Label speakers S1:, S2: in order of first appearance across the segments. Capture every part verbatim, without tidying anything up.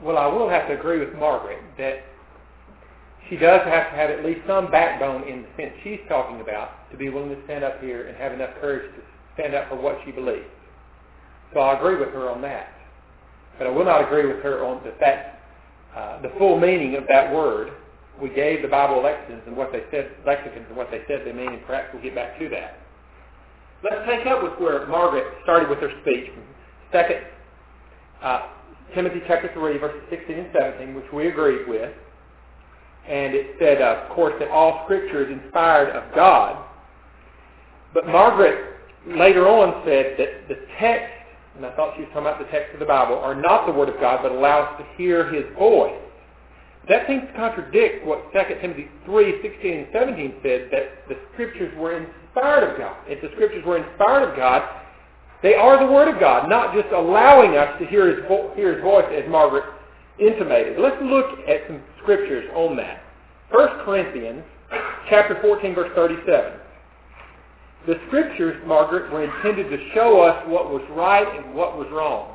S1: Well, I will have to agree with Margaret that she does have to have at least some backbone in the sense she's talking about to be willing to stand up here and have enough courage to stand up for what she believes. So I agree with her on that. But I will not agree with her on the fact, uh, the full meaning of that word. We gave the Bible lexicons and what they said, lexicons and what they said they mean, and perhaps we'll get back to that. Let's take up with where Margaret started with her speech. Second uh, Timothy chapter three, verses sixteen and seventeen, which we agreed with. And it said, uh, of course, that all Scripture is inspired of God. But Margaret later on said that the text, and I thought she was talking about the text of the Bible, are not the Word of God, but allow us to hear His voice. That seems to contradict what Second Timothy three, sixteen and seventeen said, that the Scriptures were inspired of God. If the Scriptures were inspired of God, they are the Word of God, not just allowing us to hear His, vo- hear His voice, as Margaret intimated. Let's look at some Scriptures on that. First Corinthians chapter fourteen, verse thirty-seven. The Scriptures, Margaret, were intended to show us what was right and what was wrong.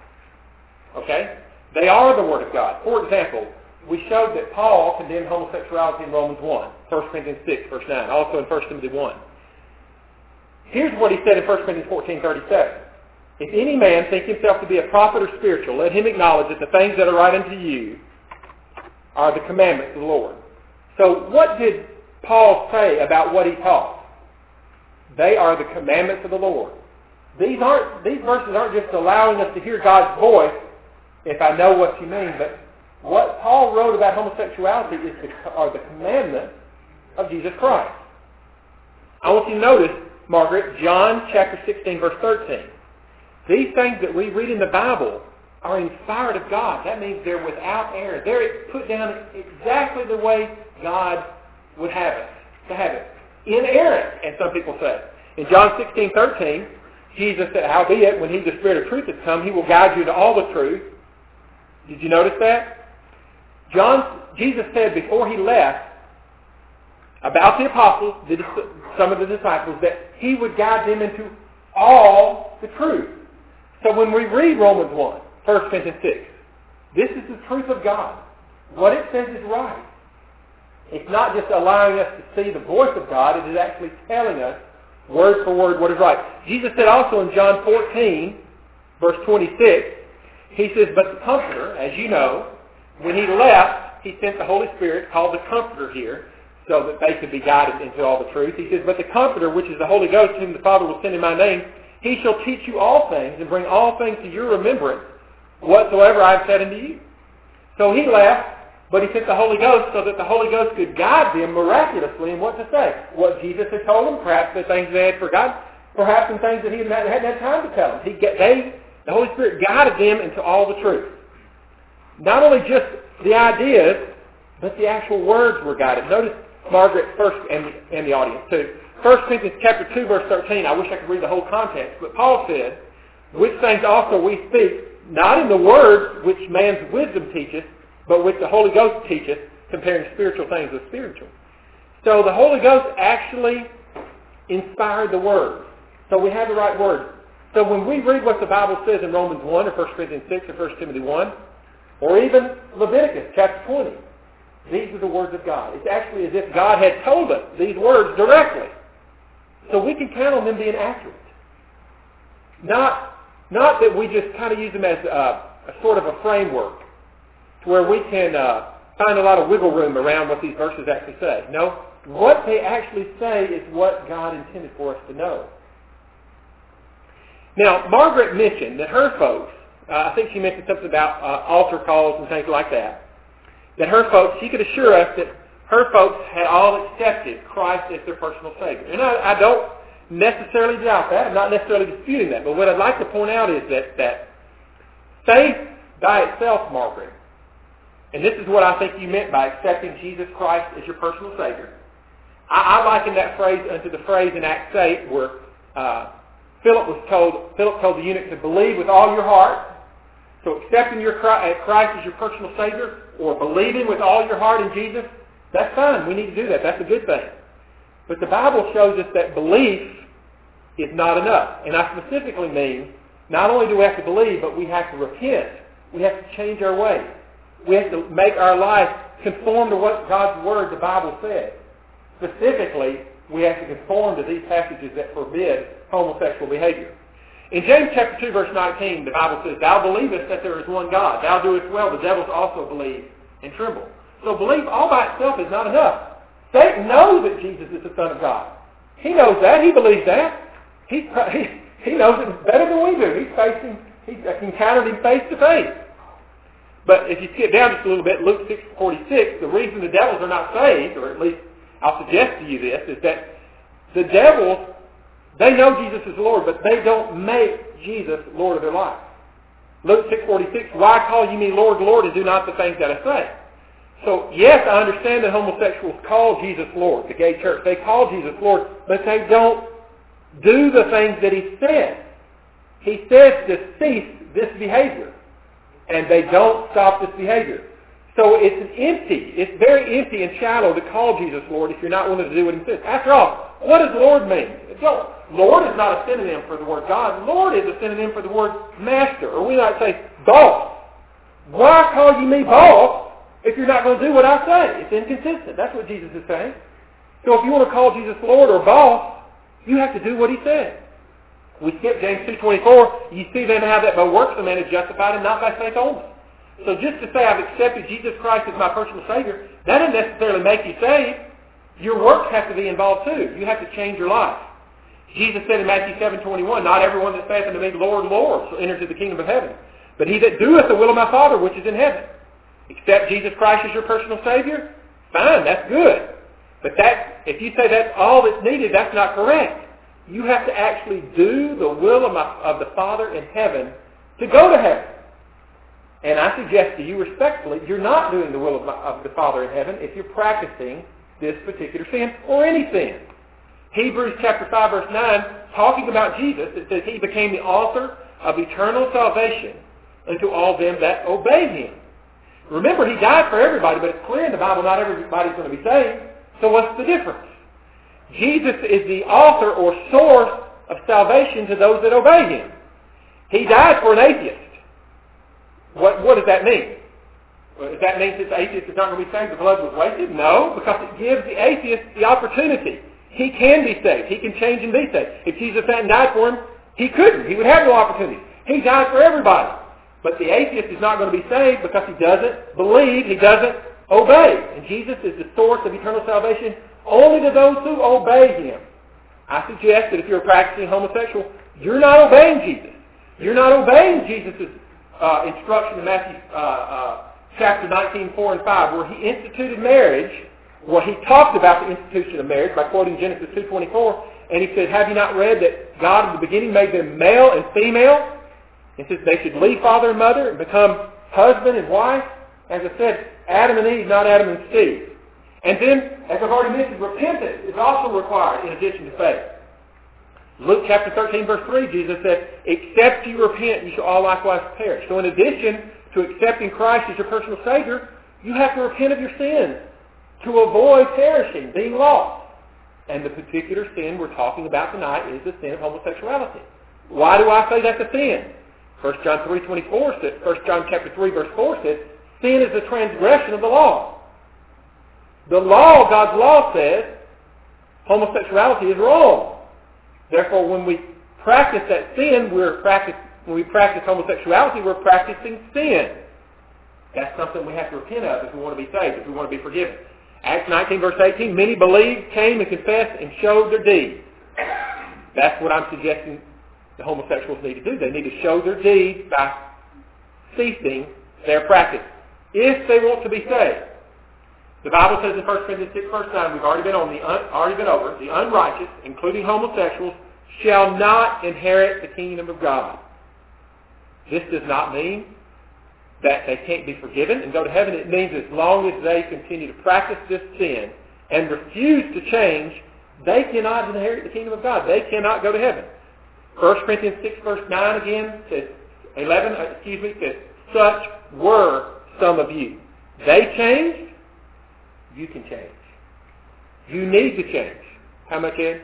S1: Okay? They are the Word of God. For example, we showed that Paul condemned homosexuality in Romans one, First Corinthians six, verse nine, also in First Timothy one. Here's what he said in First Corinthians fourteen, thirty-seven. If any man think himself to be a prophet or spiritual, let him acknowledge that the things that are right unto you are the commandments of the Lord. So what did Paul say about what he taught? They are the commandments of the Lord. These aren't these verses aren't just allowing us to hear God's voice, if I know what you mean, but what Paul wrote about homosexuality is the, are the commandments of Jesus Christ. I want you to notice, Margaret, John chapter sixteen, verse thirteen. These things that we read in the Bible are inspired of God. That means they're without error. They're put down exactly the way God would have us to have it. Inerrant, as some people say. In John sixteen, thirteen, Jesus said, howbeit, when He, the Spirit of truth, has come, He will guide you to all the truth. Did you notice that? John, Jesus said before He left about the apostles, the, some of the disciples, that He would guide them into all the truth. So when we read Romans one, First Corinthians six, this is the truth of God. What it says is right. It's not just allowing us to see the voice of God, it is actually telling us word for word what is right. Jesus said also in John fourteen, verse twenty-six, He says, but the Comforter, as you know, when He left, He sent the Holy Spirit, called the Comforter here, so that they could be guided into all the truth. He says, but the Comforter, which is the Holy Ghost, whom the Father will send in my name, He shall teach you all things and bring all things to your remembrance, whatsoever I have said unto you. So He left, but He sent the Holy Ghost so that the Holy Ghost could guide them miraculously in what to say. What Jesus had told them, perhaps the things they had forgotten, perhaps some things that He hadn't had time to tell them. He, they, the Holy Spirit guided them into all the truth. Not only just the ideas, but the actual words were guided. Notice Margaret first and, and the audience too. First Corinthians chapter two, verse thirteen. I wish I could read the whole context, but Paul said, which things also we speak, not in the words which man's wisdom teacheth, but which the Holy Ghost teacheth, comparing spiritual things with spiritual. So the Holy Ghost actually inspired the Word. So we have the right Word. So when we read what the Bible says in Romans one or First Corinthians six or First Timothy one, or even Leviticus chapter twenty, these are the words of God. It's actually as if God had told us these words directly. So we can count on them being accurate. Not, not that we just kind of use them as a, a sort of a framework to where we can uh, find a lot of wiggle room around what these verses actually say. No, what they actually say is what God intended for us to know. Now, Margaret mentioned that her folks, uh, I think she mentioned something about uh, altar calls and things like that, that her folks, she could assure us that her folks had all accepted Christ as their personal Savior. And I, I don't necessarily doubt that. I'm not necessarily disputing that. But what I'd like to point out is that, that faith by itself, Margaret, and this is what I think you meant by accepting Jesus Christ as your personal Savior. I, I liken that phrase unto the phrase in Acts eight where uh, Philip was told, Philip told the eunuch to believe with all your heart. So accepting your Christ as your personal Savior or believing with all your heart in Jesus, that's fine. We need to do that. That's a good thing. But the Bible shows us that belief is not enough. And I specifically mean not only do we have to believe, but we have to repent. We have to change our ways. We have to make our life conform to what God's Word, the Bible, says. Specifically, we have to conform to these passages that forbid homosexual behavior. In James chapter two, verse nineteen, the Bible says, Thou believest that there is one God. Thou doest well. The devils also believe and tremble. So belief all by itself is not enough. Satan knows that Jesus is the Son of God. He knows that. He believes that. He, he, he knows it better than we do. He's facing, he's encountered him face to face. But if you skip down just a little bit, Luke six forty-six, the reason the devils are not saved, or at least I'll suggest to you this, is that the devils, they know Jesus is Lord, but they don't make Jesus Lord of their life. Luke six forty-six, Why call you me Lord, Lord, and do not the things that I say? So, yes, I understand that homosexuals call Jesus Lord, the gay church. They call Jesus Lord, but they don't do the things that he says. He says to cease this behavior, and they don't stop this behavior. So it's an empty, it's very empty and shallow to call Jesus Lord if you're not willing to do what he says. After all, what does Lord mean? Don't, Lord is not a synonym for the word God. Lord is a synonym for the word master, or we might say boss. Why call you me boss if you're not going to do what I say? It's inconsistent. That's what Jesus is saying. So if you want to call Jesus Lord or boss, you have to do what he says. We skip James two twenty-four. You see then how that by works a man is justified and not by faith only. So just to say I've accepted Jesus Christ as my personal Savior, that doesn't necessarily make you saved. Your works have to be involved too. You have to change your life. Jesus said in Matthew seven twenty-one, Not everyone that saith unto me, Lord, Lord, shall enter into the kingdom of heaven, but he that doeth the will of my Father which is in heaven. Accept Jesus Christ as your personal Savior? Fine, that's good. But that, if you say that's all that's needed, that's not correct. You have to actually do the will of, my, of the Father in heaven to go to heaven. And I suggest to you respectfully, you're not doing the will of, my, of the Father in heaven if you're practicing this particular sin or any sin. Hebrews chapter five verse nine, talking about Jesus, it says he became the author of eternal salvation unto all them that obey him. Remember, he died for everybody, but it's clear in the Bible not everybody's going to be saved. So what's the difference? Jesus is the author or source of salvation to those that obey him. He died for an atheist. What, what does that mean? Well, does that mean that the atheist is not going to be saved? The blood was wasted? No, because it gives the atheist the opportunity. He can be saved. He can change and be saved. If Jesus hadn't died for him, he couldn't. He would have no opportunity. He died for everybody. But the atheist is not going to be saved because he doesn't believe, he doesn't obey. And Jesus is the source of eternal salvation only to those who obey him. I suggest that if you're a practicing homosexual, you're not obeying Jesus. You're not obeying Jesus' uh, instruction in Matthew uh, uh, chapter nineteen, four and five, where he instituted marriage, where he talked about the institution of marriage by quoting Genesis two twenty-four, and he said, have you not read that God in the beginning made them male and female? He says they should leave father and mother and become husband and wife. As I said, Adam and Eve, not Adam and Steve. And then, as I've already mentioned, repentance is also required in addition to faith. Luke chapter thirteen, verse three, Jesus said, except you repent, you shall all likewise perish. So in addition to accepting Christ as your personal Savior, you have to repent of your sins to avoid perishing, being lost. And the particular sin we're talking about tonight is the sin of homosexuality. Why do I say that's a sin? First John three twenty-four says, First John chapter three, verse four says, sin is the transgression of the law. The law, God's law says, homosexuality is wrong. Therefore, when we practice that sin, we're practice, when we practice homosexuality, we're practicing sin. That's something we have to repent of if we want to be saved, if we want to be forgiven. Acts nineteen, verse eighteen, many believed, came and confessed, and showed their deeds. That's what I'm suggesting the homosexuals need to do. They need to show their deeds by ceasing their practice, if they want to be saved. The Bible says in First Corinthians six, verse nine, we've already been on the un, already been over, the unrighteous, including homosexuals, shall not inherit the kingdom of God. This does not mean that they can't be forgiven and go to heaven. It means as long as they continue to practice this sin and refuse to change, they cannot inherit the kingdom of God. They cannot go to heaven. First Corinthians six, verse nine again says, eleven, excuse me, says, such were some of you. They changed. You can change. You need to change. How much, Ed?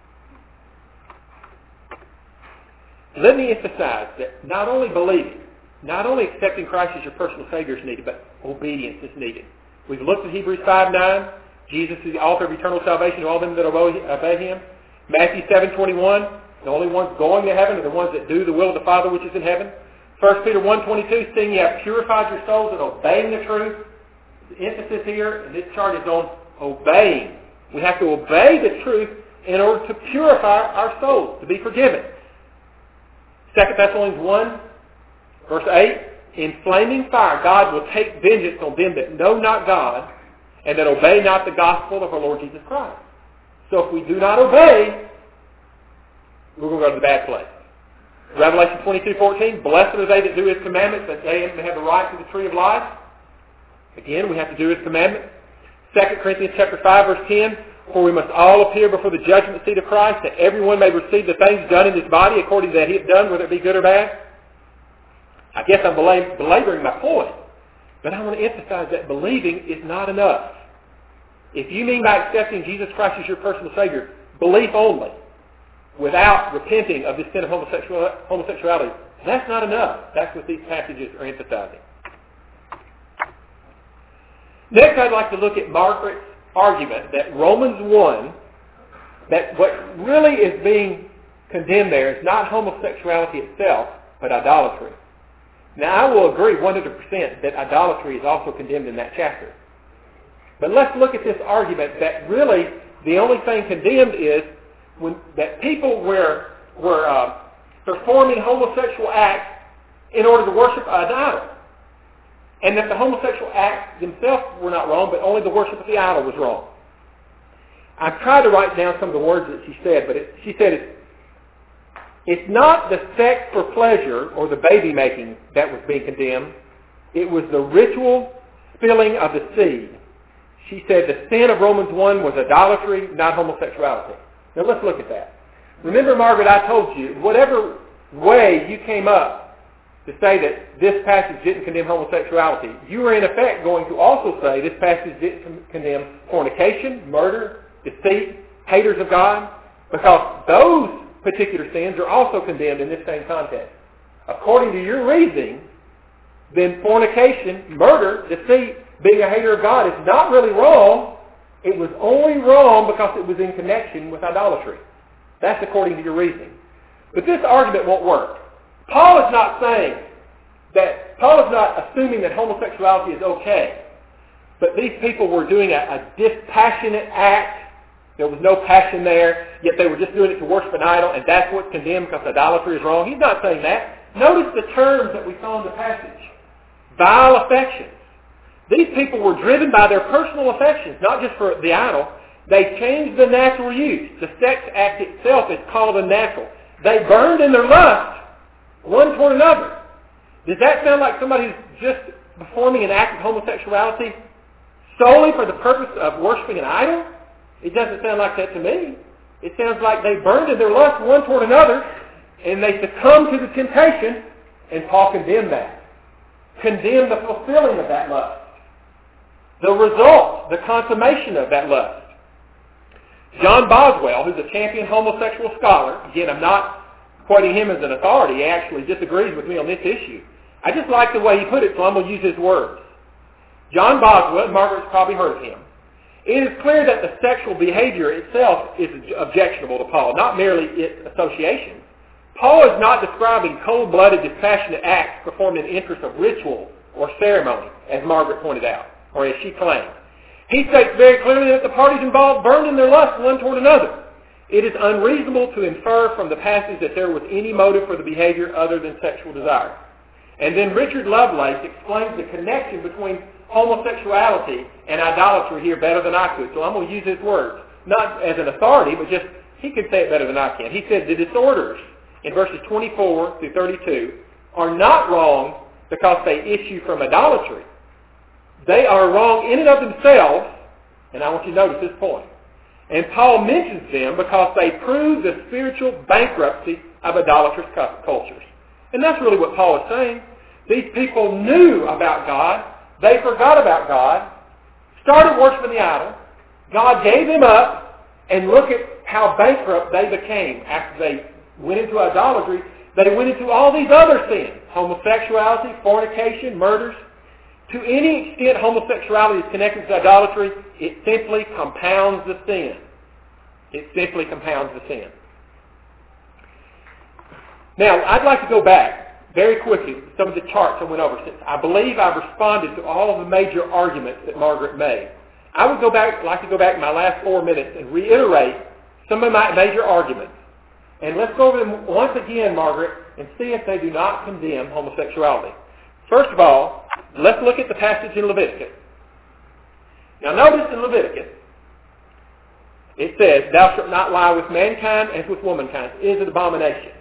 S1: Let me emphasize that not only believing, not only accepting Christ as your personal Savior is needed, but obedience is needed. We've looked at Hebrews five nine. Jesus is the author of eternal salvation to all them that obey Him. Matthew seven twenty-one. The only ones going to heaven are the ones that do the will of the Father which is in heaven. First Peter one twenty-two, seeing you have purified your souls in obeying the truth. The emphasis here in this chart is on obeying. We have to obey the truth in order to purify our souls, to be forgiven. Second Thessalonians one, verse eight, in flaming fire God will take vengeance on them that know not God and that obey not the gospel of our Lord Jesus Christ. So if we do not obey, we're going to go to the bad place. Revelation twenty-two fourteen, blessed are they that do His commandments, that they may have the right to the tree of life. Again, we have to do His commandments. Second Corinthians chapter five, verse ten, for we must all appear before the judgment seat of Christ, that everyone may receive the things done in his body according to that he hath done, whether it be good or bad. I guess I'm belab- belaboring my point, but I want to emphasize that believing is not enough. If you mean by accepting Jesus Christ as your personal Savior, belief only, without repenting of this sin of homosexual- homosexuality, that's not enough. That's what these passages are emphasizing. Next, I'd like to look at Margaret's argument that Romans one, that what really is being condemned there is not homosexuality itself, but idolatry. Now, I will agree one hundred percent that idolatry is also condemned in that chapter. But let's look at this argument that really the only thing condemned is when, that people were, were uh, performing homosexual acts in order to worship an idol. And that the homosexual acts themselves were not wrong, but only the worship of the idol was wrong. I tried to write down some of the words that she said, but it, she said it's, it's not the sex for pleasure or the baby making that was being condemned. It was the ritual spilling of the seed. She said the sin of Romans one was idolatry, not homosexuality. Now let's look at that. Remember, Margaret, I told you, whatever way you came up to say that this passage didn't condemn homosexuality, you were in effect going to also say this passage didn't condemn fornication, murder, deceit, haters of God, because those particular sins are also condemned in this same context. According to your reasoning, then fornication, murder, deceit, being a hater of God is not really wrong. It was only wrong because it was in connection with idolatry. That's according to your reasoning. But this argument won't work. Paul is not saying that, Paul is not assuming that homosexuality is okay. But these people were doing a, a dispassionate act. There was no passion there, yet they were just doing it to worship an idol, and that's what's condemned because idolatry is wrong. He's not saying that. Notice the terms that we saw in the passage. Vile affections. These people were driven by their personal affections, not just for the idol. They changed the natural use. The sex act itself is called unnatural. They burned in their lust one toward another. Does that sound like somebody who's just performing an act of homosexuality solely for the purpose of worshiping an idol? It doesn't sound like that to me. It sounds like they burned in their lust one toward another, and they succumbed to the temptation, and Paul condemned that. Condemned the fulfilling of that lust. The result, the consummation of that lust. John Boswell, who's a champion homosexual scholar, again, I'm not quoting him as an authority, he actually disagrees with me on this issue. I just like the way he put it, so I'm going to use his words. John Boswell, Margaret's probably heard of him. It is clear that the sexual behavior itself is objectionable to Paul, not merely its association. Paul is not describing cold-blooded, dispassionate acts performed in the interest of ritual or ceremony, as Margaret pointed out, or as she claimed. He states very clearly that the parties involved burned in their lust one toward another. It is unreasonable to infer from the passage that there was any motive for the behavior other than sexual desire. And then Richard Lovelace explains the connection between homosexuality and idolatry here better than I could. So I'm going to use his words, not as an authority, but just he could say it better than I can. He said the disorders in verses twenty-four through thirty-two are not wrong because they issue from idolatry. They are wrong in and of themselves, and I want you to notice this point. And Paul mentions them because they prove the spiritual bankruptcy of idolatrous cultures. And that's really what Paul is saying. These people knew about God. They forgot about God, started worshiping the idol. God gave them up, and look at how bankrupt they became after they went into idolatry. They went into all these other sins,
S2: homosexuality, fornication, murders. To any extent homosexuality is connected to idolatry, it simply compounds the sin. It simply compounds the sin. Now, I'd like to go back very quickly to some of the charts I went over, since I believe I've responded to all of the major arguments that Margaret made. I would go back, like to go back in my last four minutes and reiterate some of my major arguments. And let's go over them once again, Margaret, and see if they do not condemn homosexuality. First of all, let's look at the passage in Leviticus. Now notice in Leviticus, it says, thou shalt not lie with mankind as with womankind. It is an abomination.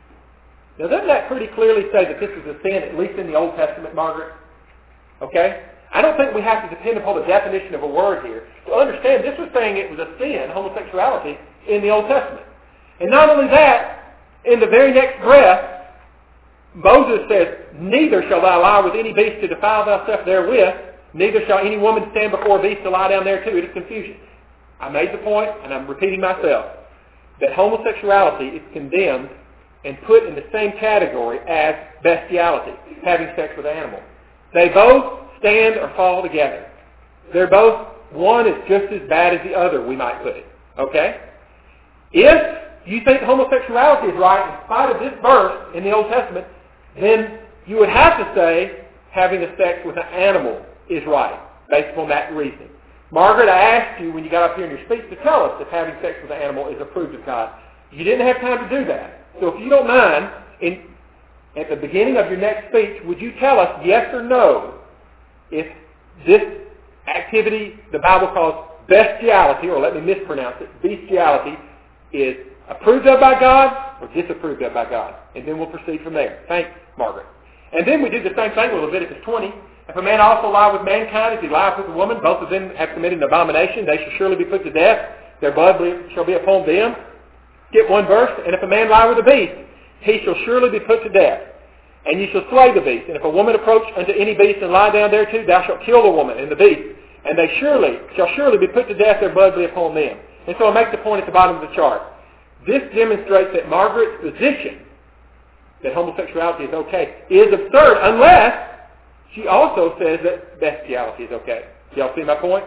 S2: Now doesn't that pretty clearly say that this is a sin, at least in the Old Testament, Margaret? Okay? I don't think we have to depend upon the definition of a word here to understand this was saying it was a sin, homosexuality, in the Old Testament. And not only that, in the very next breath, Moses says, neither shall thou lie with any beast to defile thyself therewith, neither shall any woman stand before a beast to lie down there too. It is confusion. I made the point, and I'm repeating myself, that homosexuality is condemned and put in the same category as bestiality, having sex with animals. They both stand or fall together. They're both, one is just as bad as the other, we might put it. Okay? If you think homosexuality is right in spite of this verse in the Old Testament, then you would have to say having a sex with an animal is right, based upon that reasoning. Margaret, I asked you when you got up here in your speech to tell us if having sex with an animal is approved of God. You didn't have time to do that. So if you don't mind, in, at the beginning of your next speech, would you tell us yes or no if this activity the Bible calls bestiality, or let me mispronounce it, bestiality, is approved of by God or disapproved of by God? And then we'll proceed from there. Thanks, Margaret. And then we did the same thing with Leviticus twenty. If a man also lie with mankind, if he lies with a woman, both of them have committed an abomination. They shall surely be put to death. Their blood shall be upon them. Get one verse. And if a man lie with a beast, he shall surely be put to death. And you shall slay the beast. And if a woman approach unto any beast and lie down thereto, thou shalt kill the woman and the beast. And they surely shall surely be put to death. Their blood be upon them. And so I make the point at the bottom of the chart. This demonstrates that Margaret's position that homosexuality is okay is absurd unless she also says that bestiality is okay. Do y'all see my point?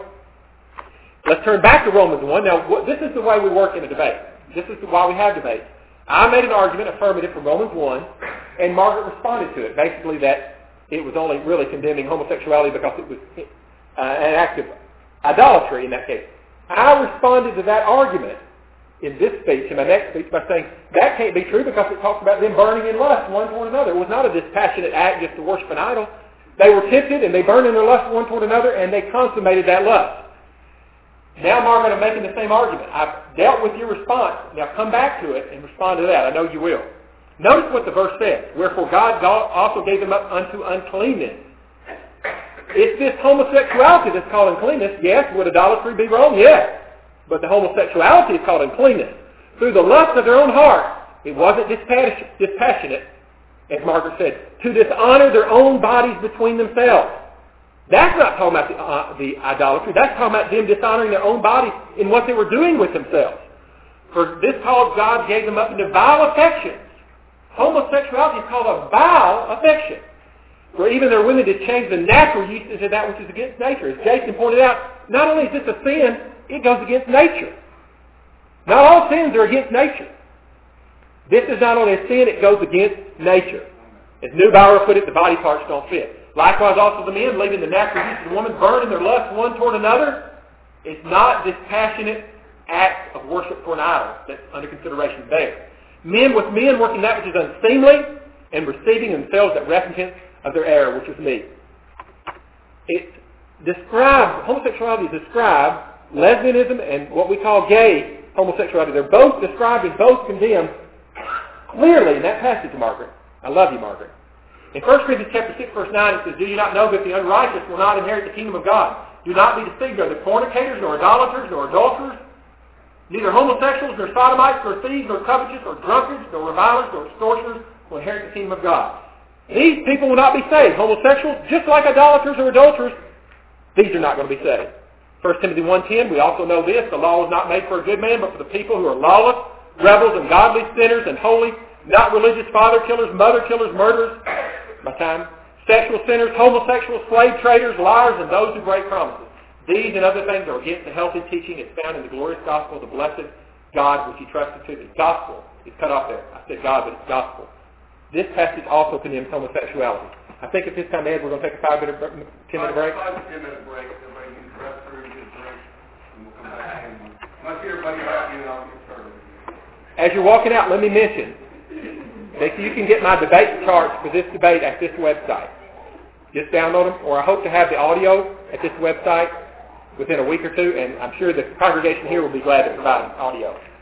S2: Let's turn back to Romans one. Now, this is the way we work in a debate. This is why we have debates. I made an argument, affirmative, from Romans one, and Margaret responded to it. Basically that it was only really condemning homosexuality because it was uh, an act of idolatry in that case. I responded to that argument in this speech, in my next speech, by saying that can't be true because it talks about them burning in lust one toward another. It was not a dispassionate act just to worship an idol. They were tempted and they burned in their lust one toward another and they consummated that lust. Now, Margaret, I'm making the same argument. I've dealt with your response. Now come back to it and respond to that. I know you will. Notice what the verse says. Wherefore God also gave them up unto uncleanness. It's this homosexuality that's called uncleanness. Yes. Would idolatry be wrong? Yes. But the homosexuality is called uncleanness. Through the lust of their own heart. It wasn't dispassionate, as Margaret said, to dishonor their own bodies between themselves. That's not talking about the, uh, the idolatry. That's talking about them dishonoring their own bodies in what they were doing with themselves. For this cause God gave them up into vile affections. Homosexuality is called a vile affection. For even they're willing to change the natural uses of that which is against nature. As Jason pointed out, not only is this a sin, it goes against nature. Not all sins are against nature. This is not only a sin, it goes against nature. As Neubauer put it, the body parts don't fit. Likewise also the men, leaving the natural use of the woman, burning their lust one toward another. It's not this passionate act of worship for an idol that's under consideration there. Men with men working that which is unseemly and receiving themselves that recompense of their error, which is me. It describes, homosexuality is described, lesbianism and what we call gay homosexuality, they're both described and both condemned clearly in that passage, Margaret. I love you, Margaret. In First Corinthians chapter six, verse nine, it says, do you not know that the unrighteous will not inherit the kingdom of God? Do not be deceived, neither fornicators, nor idolaters, nor adulterers, neither homosexuals, nor sodomites, nor thieves, nor covetous, nor drunkards, nor revilers, nor extortioners will inherit the kingdom of God. These people will not be saved. Homosexuals, just like idolaters or adulterers, these are not going to be saved. First Timothy one ten, we also know this, the law was not made for a good man, but for the people who are lawless, rebels, ungodly, sinners, and holy, not religious, father killers, mother killers, murderers, My time. Sexual sinners, homosexuals, slave traders, liars, and those who break promises. These and other things are against the healthy teaching is found in the glorious gospel of the blessed God which he trusted to thee. Gospel is cut off there. I said God, but it's gospel. This passage also condemns homosexuality. I think at this time, Ed, we're going to take a five-minute, ten-minute break.
S3: Five to ten-minute break. Everybody can rest through, get a drink, and we'll come back. Unless everybody happy, and I'll get started.
S2: As you're walking out, let me mention that you can get my debate charts for this debate at this website. Just download them, or I hope to have the audio at this website within a week or two, and I'm sure the congregation here will be glad to provide audio.